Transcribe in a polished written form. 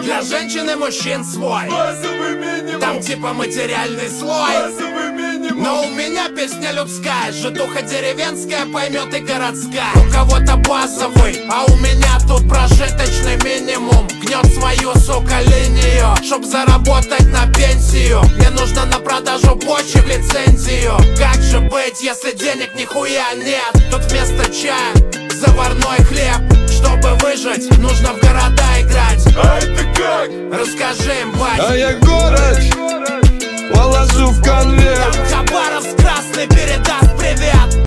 Для женщин и мужчин свой. Базовый минимум. Там типа материальный слой. Базовый минимум. Но у меня песня людская, житуха деревенская поймет и городская. У кого-то базовый, а у меня тут прожиточный минимум. Гнет свою, сука, линию, чтоб заработать на пенсию. Мне нужно на продажу почвы в лицензию. Как же быть, если денег нихуя нет? Тут вместо чая заварной хлеб. Чтобы выжить, нужно в города играть. А это как? Расскажи им, бать. А я город положу в конверт. Хабаровск красный передаст привет.